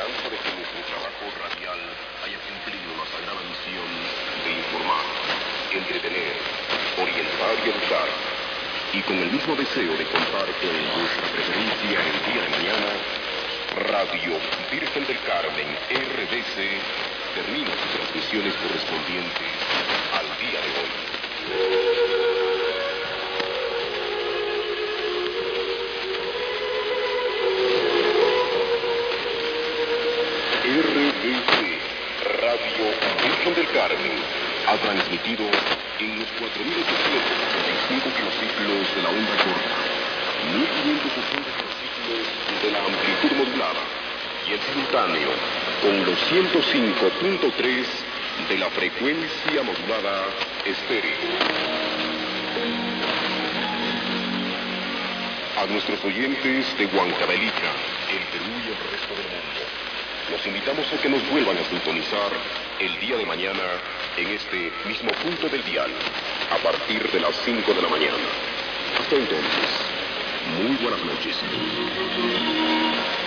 esperanza de que nuestro trabajo radial haya cumplido la sagrada misión de informar, entretener, orientar y educar, y con el mismo deseo de contar con vuestra presencia el día de mañana, Radio Virgen del Carmen, RDC, termina sus transmisiones correspondientes al día de hoy. RDC, Radio Virgen del Carmen, ha transmitido en los 4.865 kilociclos de la onda corta, 1.560 kilociclos de la amplitud modulada y en simultáneo con los 105.3 de la frecuencia modulada estéreo. A nuestros oyentes de Huancavelica, el Perú y el resto del mundo, los invitamos a que nos vuelvan a sintonizar el día de mañana en este mismo punto del dial, a partir de las 5 de la mañana. Hasta entonces, muy buenas noches.